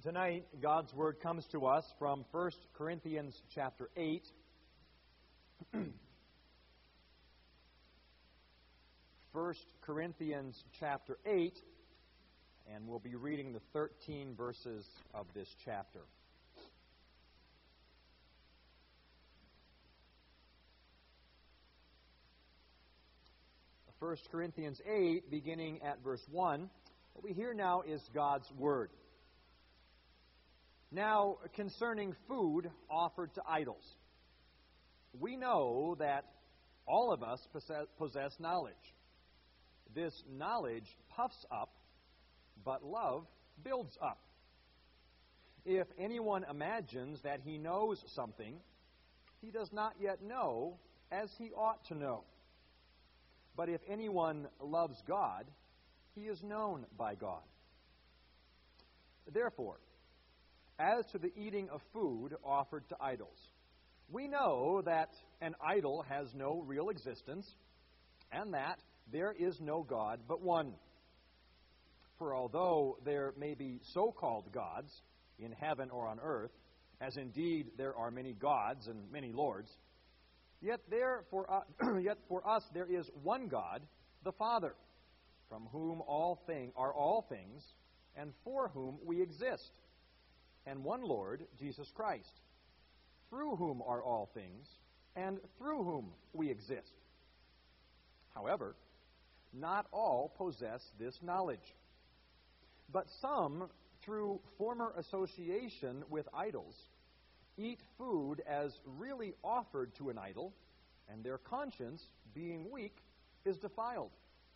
Tonight, God's Word comes to us from 1 Corinthians chapter 8. 1 Corinthians chapter 8, and we'll be reading the 13 verses of this chapter. 1 Corinthians 8, beginning at verse 1, what we hear now is God's Word. Now, concerning food offered to idols, we know that all of us possess knowledge. This knowledge puffs up, but love builds up. If anyone imagines that he knows something, he does not yet know as he ought to know. But if anyone loves God, he is known by God. Therefore, as to the eating of food offered to idols, we know that an idol has no real existence, and that there is no God but one. For although there may be so-called gods in heaven or on earth, as indeed there are many gods and many lords, yet for us there is one God, the Father, from whom all things, and for whom we exist, and one Lord, Jesus Christ, through whom are all things, and through whom we exist. However, not all possess this knowledge, but some, through former association with idols, eat food as really offered to an idol, and their conscience, being weak, is defiled.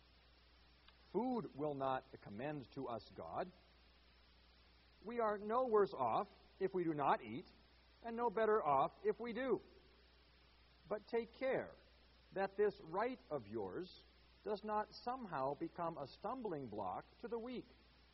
Food will not commend to us God. We are no worse off if we do not eat, and no better off if we do. But take care that this right of yours does not somehow become a stumbling block to the weak.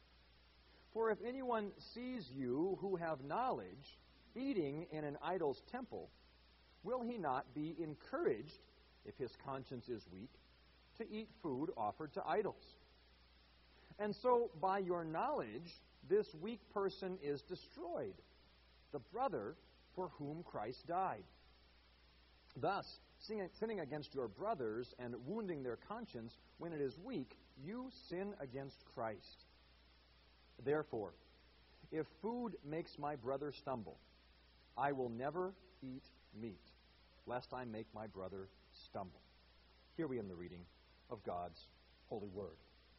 For if anyone sees you who have knowledge eating in an idol's temple, will he not be encouraged, if his conscience is weak, to eat food offered to idols? And so, by your knowledge, this weak person is destroyed, the brother for whom Christ died. Thus, sinning against your brothers and wounding their conscience when it is weak, you sin against Christ. Therefore, if food makes my brother stumble, I will never eat meat, lest I make my brother stumble. Here we end the reading of God's holy word.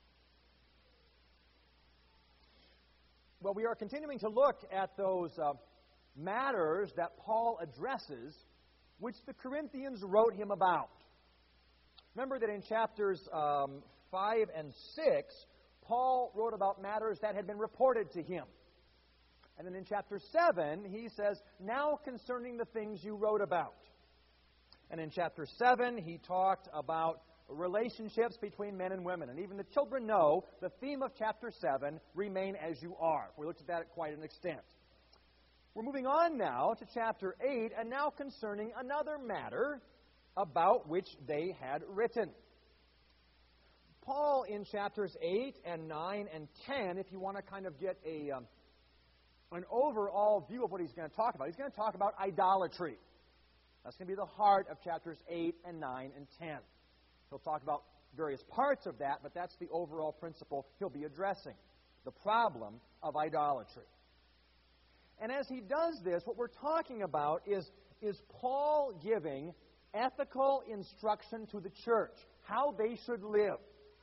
Well, we are continuing to look at those matters that Paul addresses, which the Corinthians wrote him about. Remember that in chapters 5 and 6, Paul wrote about matters that had been reported to him. And then in chapter 7, he says, now concerning the things you wrote about. And in chapter 7, he talked about relationships between men and women. And even the children know the theme of chapter 7, remain as you are. We looked at that at quite an extent. We're moving on now to chapter 8, and now concerning another matter about which they had written. Paul, in chapters 8 and 9 and 10, if you want to kind of get an overall view of what he's going to talk about, he's going to talk about idolatry. That's going to be the heart of chapters 8 and 9 and 10. He'll talk about various parts of that, but that's the overall principle he'll be addressing, the problem of idolatry. And as he does this, what we're talking about is Paul giving ethical instruction to the church, how they should live.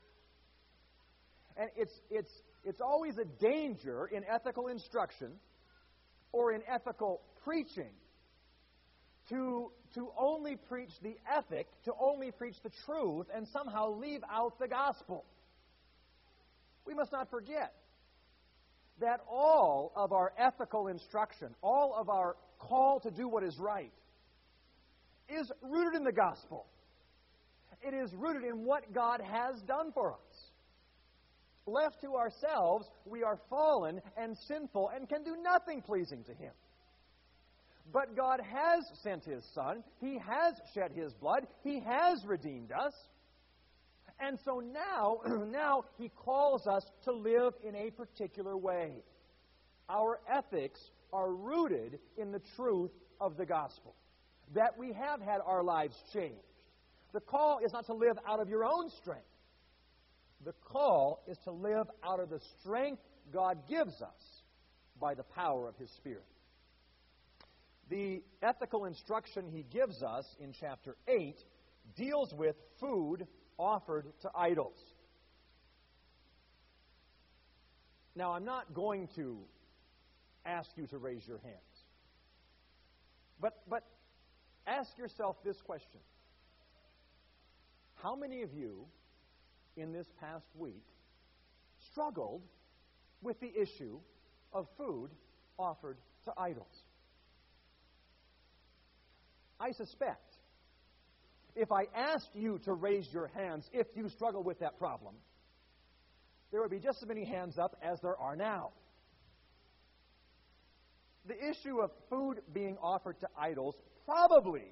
And it's always a danger in ethical instruction or in ethical preaching to only preach the ethic, to only preach the truth, and somehow leave out the gospel. We must not forget that all of our ethical instruction, all of our call to do what is right, is rooted in the gospel. It is rooted in what God has done for us. Left to ourselves, we are fallen and sinful and can do nothing pleasing to Him. But God has sent His Son. He has shed His blood. He has redeemed us. And so now He calls us to live in a particular way. our ethics are rooted in the truth of the gospel, that we have had our lives changed. The call is not to live out of your own strength. The call is to live out of the strength God gives us by the power of His Spirit. The ethical instruction He gives us in chapter 8 deals with food offered to idols. Now, I'm not going to ask you to raise your hands. But ask yourself this question. How many of you in this past week struggled with the issue of food offered to idols? I suspect if I asked you to raise your hands if you struggle with that problem, there would be just as many hands up as there are now. The issue of food being offered to idols probably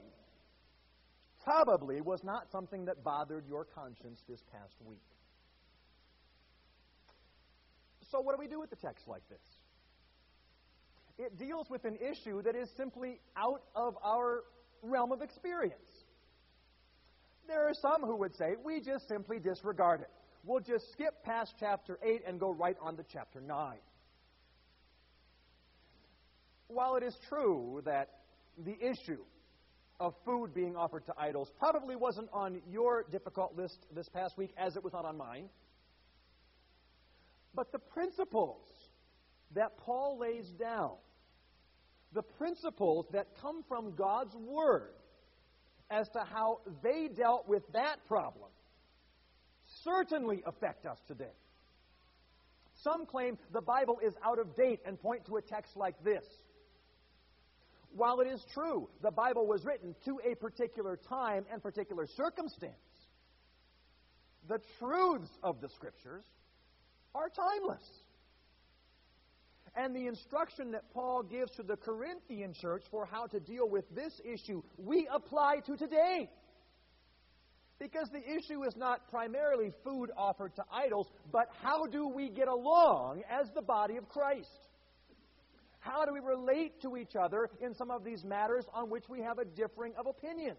was not something that bothered your conscience this past week. So what do we do with a text like this? It deals with an issue that is simply out of our realm of experience. There are some who would say, we just simply disregard it. We'll just skip past chapter 8 and go right on to chapter 9. While it is true that the issue of food being offered to idols probably wasn't on your difficult list this past week as it was not on mine, but the principles that Paul lays down, the principles that come from God's Word as to how they dealt with that problem, certainly affect us today. Some claim the Bible is out of date and point to a text like this. While it is true the Bible was written to a particular time and particular circumstance, the truths of the Scriptures are timeless. And the instruction that Paul gives to the Corinthian church for how to deal with this issue, we apply to today. Because the issue is not primarily food offered to idols, but how do we get along as the body of Christ? How do we relate to each other in some of these matters on which we have a differing of opinion?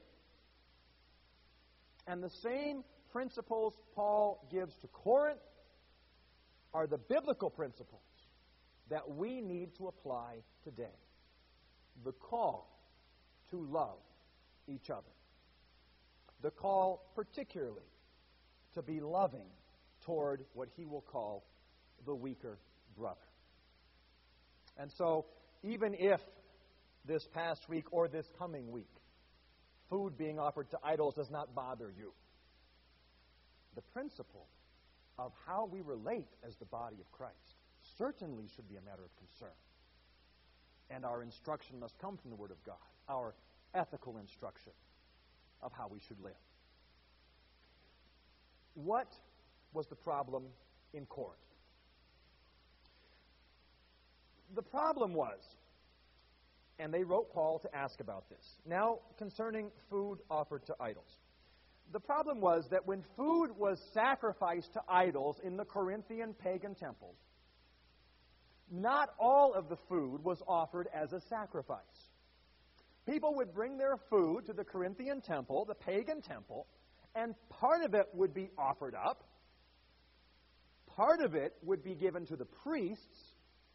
And the same principles Paul gives to Corinth are the biblical principles that we need to apply today. The call to love each other. The call particularly to be loving toward what he will call the weaker brother. And so, even if this past week or this coming week, food being offered to idols does not bother you, the principle of how we relate as the body of Christ certainly should be a matter of concern. And our instruction must come from the Word of God, our ethical instruction of how we should live. What was the problem in Corinth? The problem was, and they wrote Paul to ask about this, now concerning food offered to idols. The problem was that when food was sacrificed to idols in the Corinthian pagan temples, not all of the food was offered as a sacrifice. People would bring their food to the Corinthian temple, the pagan temple, and part of it would be offered up, part of it would be given to the priests,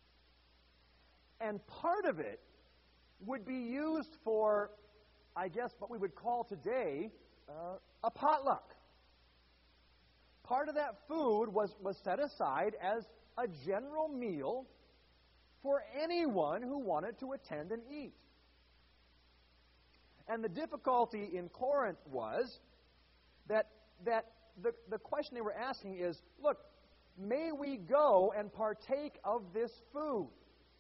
and part of it would be used for, I guess, what we would call today a potluck. Part of that food was set aside as a general meal for anyone who wanted to attend and eat. And the difficulty in Corinth was that the question they were asking is, look, may we go and partake of this food?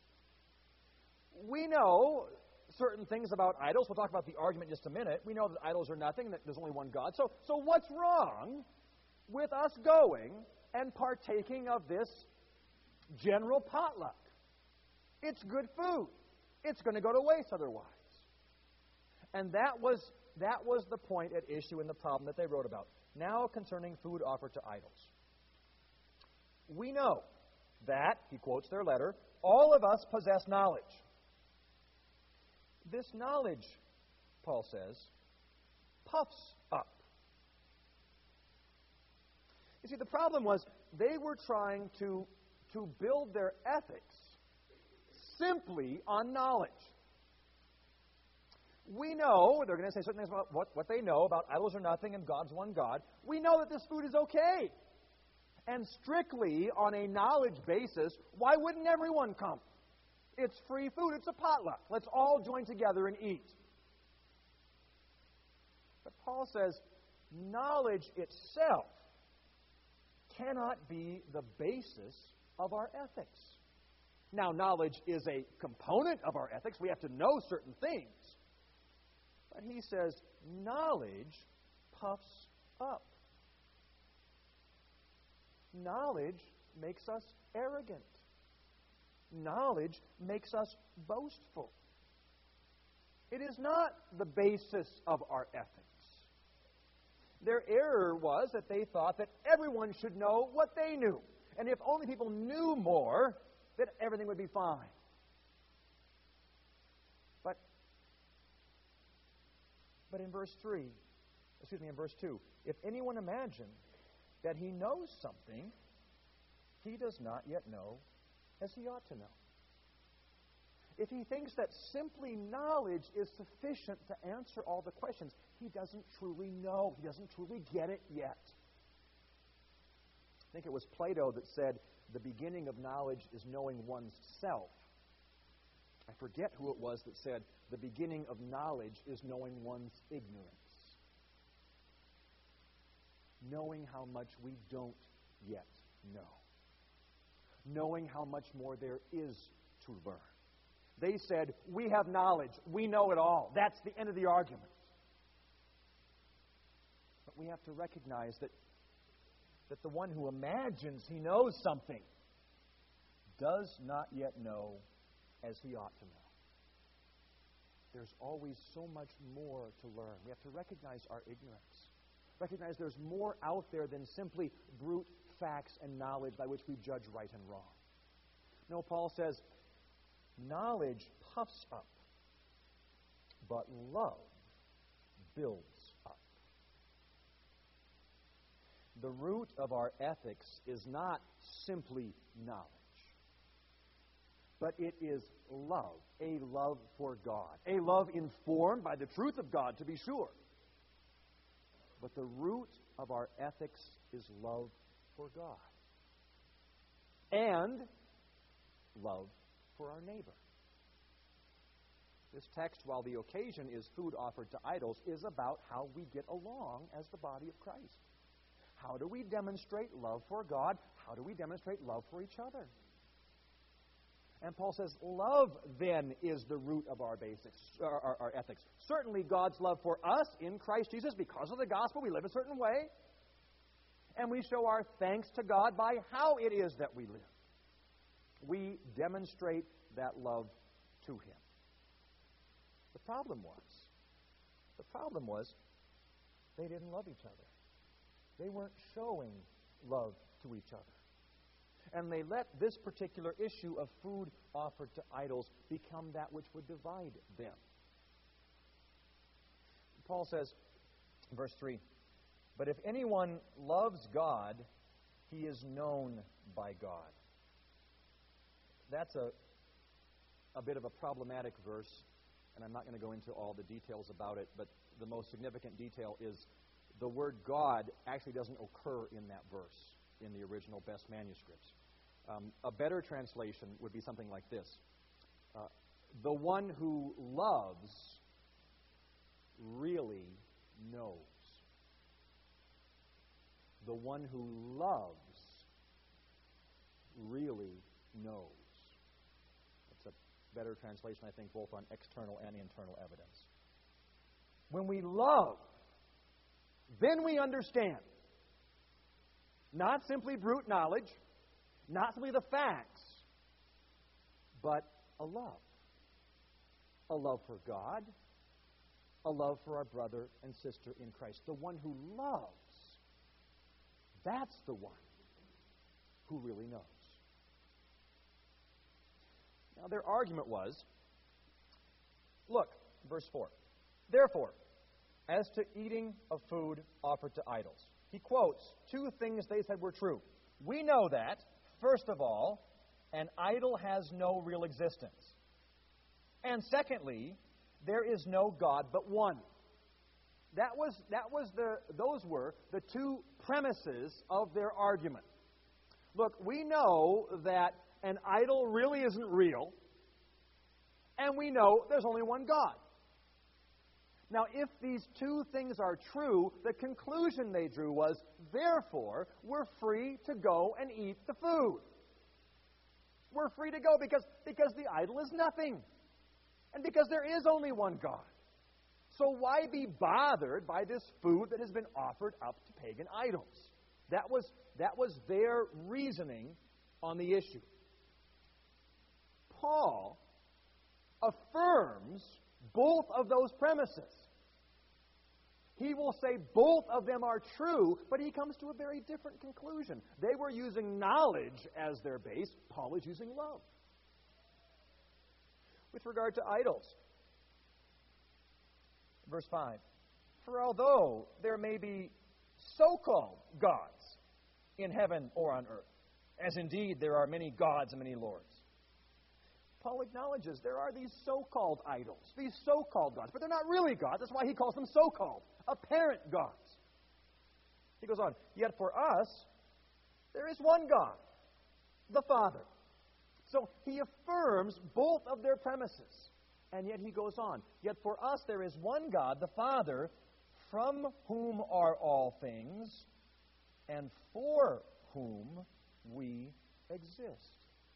We know certain things about idols. We'll talk about the argument in just a minute. We know that idols are nothing, that there's only one God. So what's wrong with us going and partaking of this general potluck? It's good food. It's going to go to waste otherwise. And that was the point at issue in the problem that they wrote about. Now concerning food offered to idols. We know that, he quotes their letter, all of us possess knowledge. This knowledge, Paul says, puffs up. You see, the problem was they were trying to build their ethics simply on knowledge. We know, they're going to say certain things about what they know about idols are nothing and God's one God. We know that this food is okay. And strictly on a knowledge basis, why wouldn't everyone come? It's free food. It's a potluck. Let's all join together and eat. But Paul says knowledge itself cannot be the basis of our ethics. Now, knowledge is a component of our ethics. We have to know certain things. But he says knowledge puffs up. Knowledge makes us arrogant. Knowledge makes us boastful. It is not the basis of our ethics. Their error was that they thought that everyone should know what they knew. And if only people knew more, then everything would be fine. But in verse 2, if anyone imagines that he knows something, he does not yet know as he ought to know. If he thinks that simply knowledge is sufficient to answer all the questions, he doesn't truly know. He doesn't truly get it yet. I think it was Plato that said, the beginning of knowledge is knowing one's self. I forget who it was that said, the beginning of knowledge is knowing one's ignorance. Knowing how much we don't yet know. Knowing how much more there is to learn. They said, we have knowledge. We know it all. That's the end of the argument. But we have to recognize that the one who imagines he knows something does not yet know as he ought to know. There's always so much more to learn. We have to recognize our ignorance. Recognize there's more out there than simply brute facts and knowledge by which we judge right and wrong. No, Paul says, knowledge puffs up, but love builds up. The root of our ethics is not simply knowledge, but it is love, a love for God, a love informed by the truth of God, to be sure. But the root of our ethics is love for God and love for our neighbor. This text, while the occasion is food offered to idols, is about how we get along as the body of Christ. How do we demonstrate love for God? How do we demonstrate love for each other? And Paul says, love then is the root of our basics, our ethics. Certainly God's love for us in Christ Jesus, because of the gospel, we live a certain way. And we show our thanks to God by how it is that we live. We demonstrate that love to Him. The problem was, they didn't love each other. They weren't showing love to each other. And they let this particular issue of food offered to idols become that which would divide them. Paul says, verse 3, but if anyone loves God, he is known by God. That's a bit of a problematic verse, and I'm not going to go into all the details about it, but the most significant detail is the word God actually doesn't occur in that verse in the original best manuscripts. A better translation would be something like this. The one who loves really knows. The one who loves really knows. That's a better translation, I think, both on external and internal evidence. When we love, then we understand. Not simply brute knowledge, not simply the facts, but a love. A love for God, a love for our brother and sister in Christ. The one who loves, that's the one who really knows. Now, their argument was, look, verse 4, therefore, as to eating of food offered to idols. He quotes two things they said were true. We know that, first of all, an idol has no real existence. And secondly, there is no God but one. Those were the two premises of their argument. Look, we know that an idol really isn't real, and we know there's only one God. Now, if these two things are true, the conclusion they drew was, therefore, we're free to go and eat the food. We're free to go because the idol is nothing, and because there is only one God. So why be bothered by this food that has been offered up to pagan idols? That was their reasoning on the issue. Paul affirms both of those premises. He will say both of them are true, but he comes to a very different conclusion. They were using knowledge as their base. Paul is using love. With regard to idols, verse 5, for although there may be so-called gods in heaven or on earth, as indeed there are many gods and many lords, Paul acknowledges there are these so-called idols, these so-called gods, but they're not really gods. That's why he calls them so-called, apparent gods. He goes on, yet for us, there is one God, the Father. So he affirms both of their premises. And yet he goes on, yet for us there is one God, the Father, from whom are all things, and for whom we exist.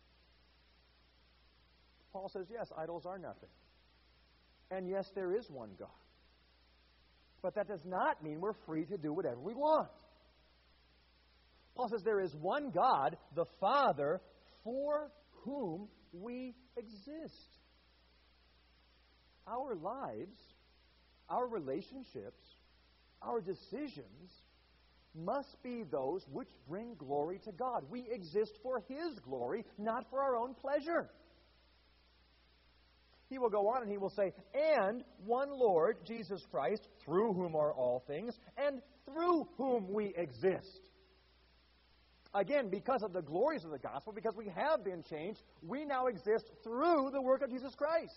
Paul says, yes, idols are nothing. And yes, there is one God. But that does not mean we're free to do whatever we want. Paul says there is one God, the Father, for whom we exist. Our lives, our relationships, our decisions must be those which bring glory to God. We exist for His glory, not for our own pleasure. He will go on and he will say, and one Lord, Jesus Christ, through whom are all things, and through whom we exist. Again, because of the glories of the gospel, because we have been changed, we now exist through the work of Jesus Christ.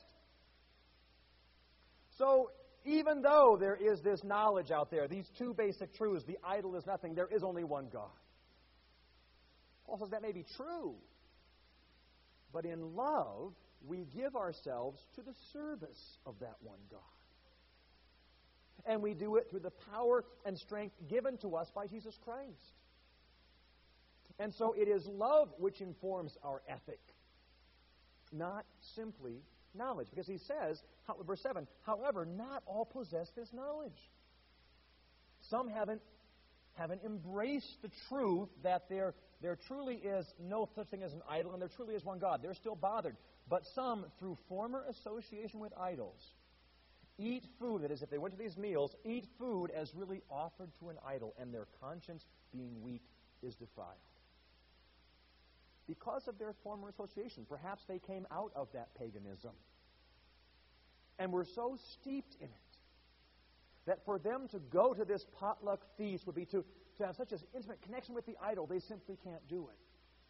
So, even though there is this knowledge out there, these two basic truths, the idol is nothing, there is only one God. Paul says that may be true, but in love, we give ourselves to the service of that one God. And we do it through the power and strength given to us by Jesus Christ. And so it is love which informs our ethic, not simply knowledge. Because he says, verse 7, however, not all possess this knowledge. Some haven't embraced the truth that there truly is no such thing as an idol and there truly is one God. They're still bothered. But some, through former association with idols, eat food, that is, if they went to these meals, eat food as really offered to an idol, and their conscience, being weak, is defiled. Because of their former association, perhaps they came out of that paganism and were so steeped in it that for them to go to this potluck feast would be to have such an intimate connection with the idol, they simply can't do it.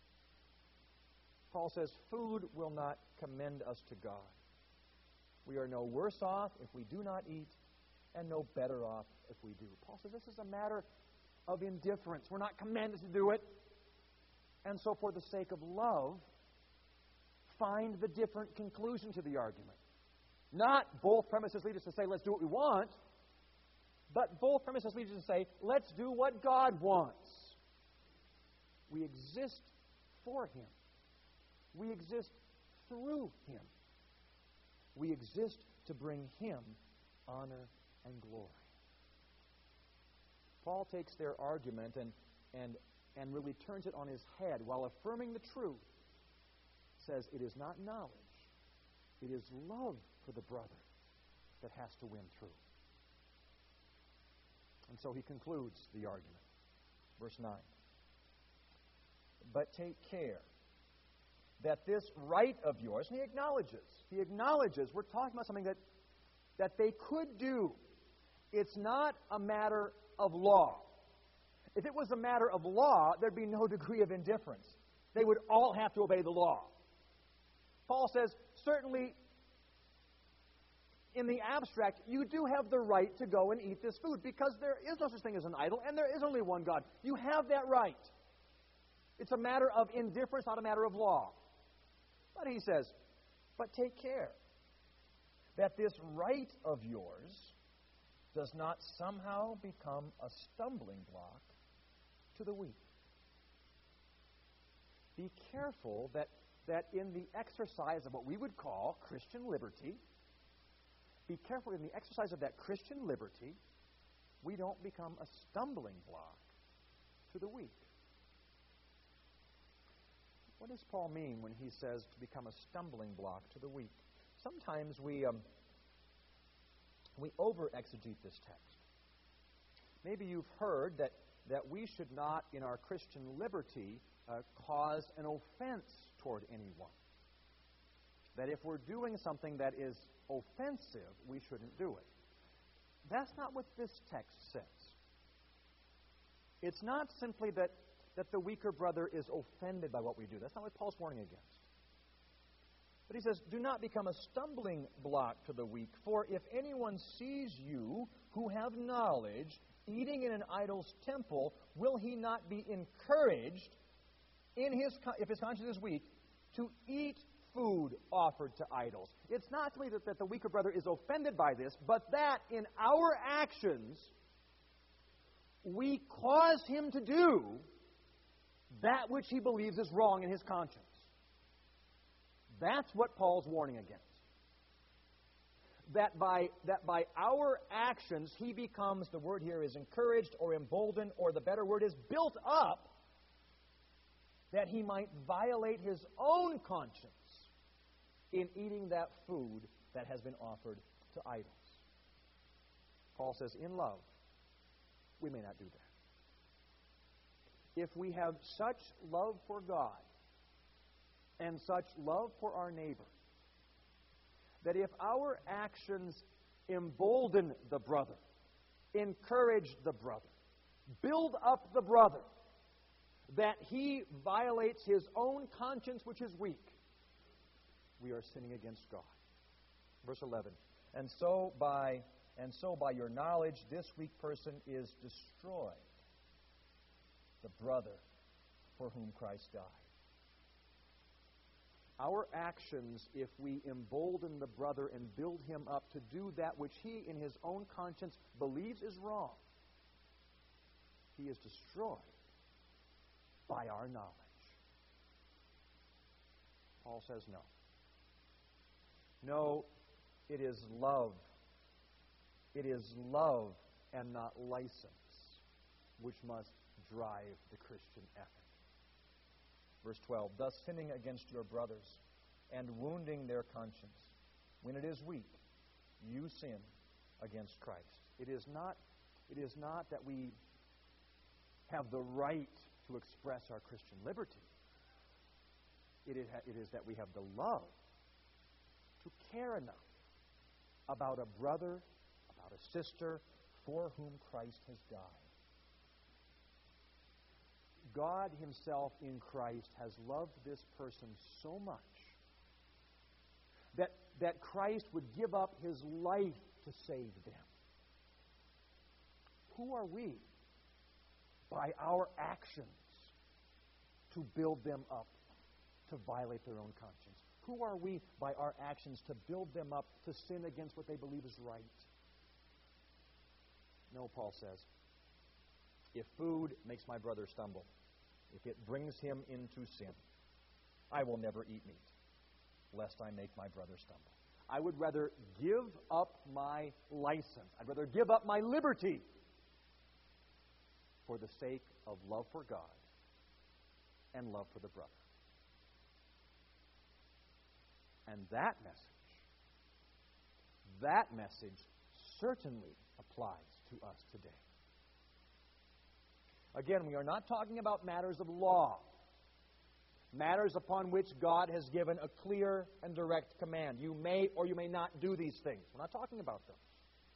Paul says, food will not commend us to God. We are no worse off if we do not eat, and no better off if we do. Paul says this is a matter of indifference. We're not commanded to do it. And so for the sake of love, find the different conclusion to the argument. Not both premises lead us to say, let's do what we want, but both premises lead us to say, let's do what God wants. We exist for Him. We exist through Him. We exist to bring Him honor and glory. Paul takes their argument and really turns it on his head while affirming the truth. Says it is not knowledge, it is love for the brother that has to win through. And so he concludes the argument. Verse 9. But take care that this right of yours, and he acknowledges we're talking about something that they could do. It's not a matter of law. If it was a matter of law, there'd be no degree of indifference. They would all have to obey the law. Paul says, certainly, in the abstract, you do have the right to go and eat this food because there is no such thing as an idol and there is only one God. You have that right. It's a matter of indifference, not a matter of law. But he says, but take care that this right of yours does not somehow become a stumbling block to the weak. Be careful that in the exercise of what we would call Christian liberty, be careful in the exercise of that Christian liberty, we don't become a stumbling block to the weak. What does Paul mean when he says to become a stumbling block to the weak? Sometimes we over-exegete this text. Maybe you've heard that we should not, in our Christian liberty, cause an offense toward anyone. That if we're doing something that is offensive, we shouldn't do it. That's not what this text says. It's not simply that the weaker brother is offended by what we do. That's not what Paul's warning against. But he says, do not become a stumbling block to the weak, for if anyone sees you who have knowledge eating in an idol's temple, will he not be encouraged, if his conscience is weak, to eat food offered to idols? It's not simply that the weaker brother is offended by this, but that in our actions we cause him to do that which he believes is wrong in his conscience. That's what Paul's warning against. That by our actions he becomes, the word here is encouraged or emboldened, or the better word is built up, that he might violate his own conscience in eating that food that has been offered to idols. Paul says, in love, we may not do that. If we have such love for God and such love for our neighbor, that if our actions embolden the brother, encourage the brother, build up the brother, that he violates his own conscience, which is weak, we are sinning against God. Verse 11, and so by your knowledge, this weak person is destroyed, the brother for whom Christ died. Our actions, if we embolden the brother and build him up to do that which he in his own conscience believes is wrong, he is destroyed by our knowledge. Paul says no. No, it is love. It is love and not license which must drive the Christian ethic. Verse 12, thus sinning against your brothers and wounding their conscience, when it is weak, you sin against Christ. It is not that we have the right to express our Christian liberty. It is that we have the love to care enough about a brother, about a sister for whom Christ has died. God himself in Christ has loved this person so much that Christ would give up his life to save them. Who are we, by our actions, to build them up to violate their own conscience? Who are we, by our actions, to build them up to sin against what they believe is right? No, Paul says, if food makes my brother stumble, if it brings him into sin, I will never eat meat, lest I make my brother stumble. I would rather give up my license. I'd rather give up my liberty for the sake of love for God and love for the brother. And that message certainly applies to us today. Again, we are not talking about matters of law, matters upon which God has given a clear and direct command. You may or you may not do these things. We're not talking about them.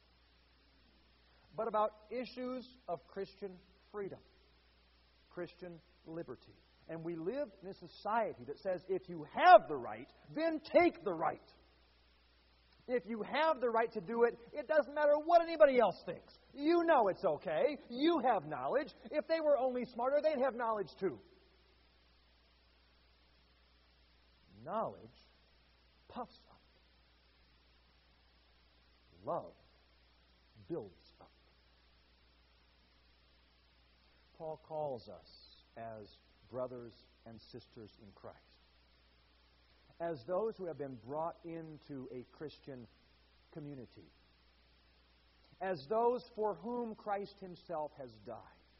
But about issues of Christian freedom, Christian liberty. And we live in a society that says if you have the right, then take the right. If you have the right to do it, it doesn't matter what anybody else thinks. You know it's okay. You have knowledge. If they were only smarter, they'd have knowledge too. Knowledge puffs up. Love builds up. Paul calls us as brothers and sisters in Christ, as those who have been brought into a Christian community, as those for whom Christ Himself has died,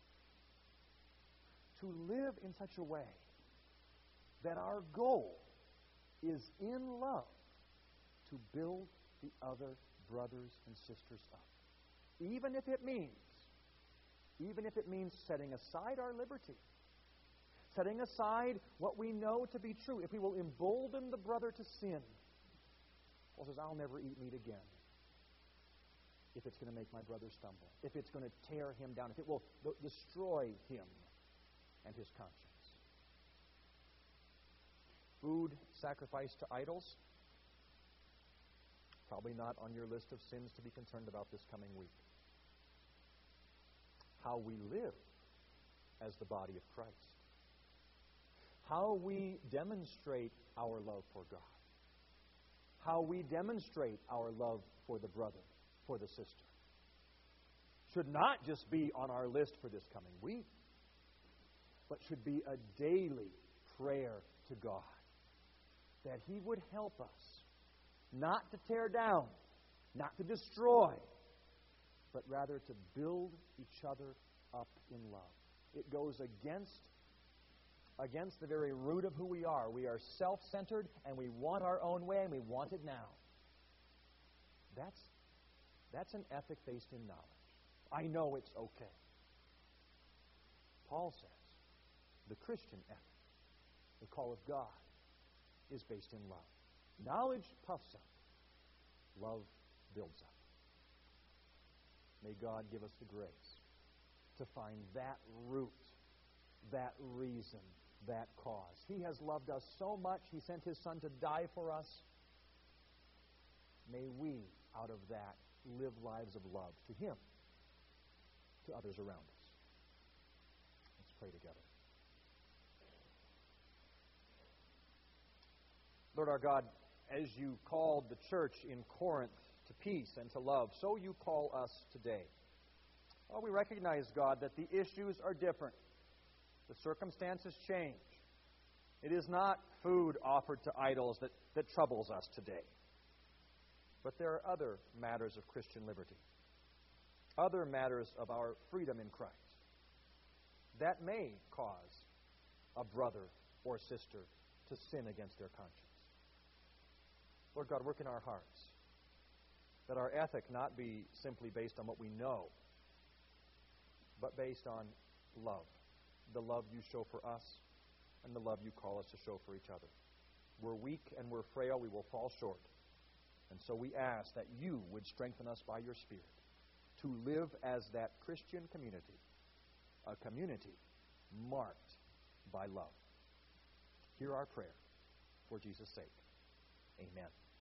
to live in such a way that our goal is in love to build the other brothers and sisters up. Even if it means setting aside our liberty, setting aside what we know to be true. If we will embolden the brother to sin, Paul says, I'll never eat meat again if it's going to make my brother stumble, if it's going to tear him down, if it will destroy him and his conscience. Food sacrificed to idols, probably not on your list of sins to be concerned about this coming week. How we live as the body of Christ. How we demonstrate our love for God. How we demonstrate our love for the brother, for the sister. Should not just be on our list for this coming week, but should be a daily prayer to God that He would help us not to tear down, not to destroy, but rather to build each other up in love. It goes against the very root of who we are. We are self-centered, and we want our own way, and we want it now. That's an ethic based in knowledge. I know it's okay. Paul says the Christian ethic, the call of God, is based in love. Knowledge puffs up. Love builds up. May God give us the grace to find that root, that reason, that cause. He has loved us so much, He sent His Son to die for us. May we, out of that, live lives of love to Him, to others around us. Let's pray together. Lord our God, as You called the church in Corinth to peace and to love, so You call us today. Well, we recognize, God, that the issues are different. The circumstances change. It is not food offered to idols that troubles us today. But there are other matters of Christian liberty, other matters of our freedom in Christ, that may cause a brother or sister to sin against their conscience. Lord God, work in our hearts, that our ethic not be simply based on what we know, but based on love, the love You show for us and the love You call us to show for each other. We're weak and we're frail, we will fall short. And so we ask that You would strengthen us by Your Spirit to live as that Christian community, a community marked by love. Hear our prayer for Jesus' sake. Amen.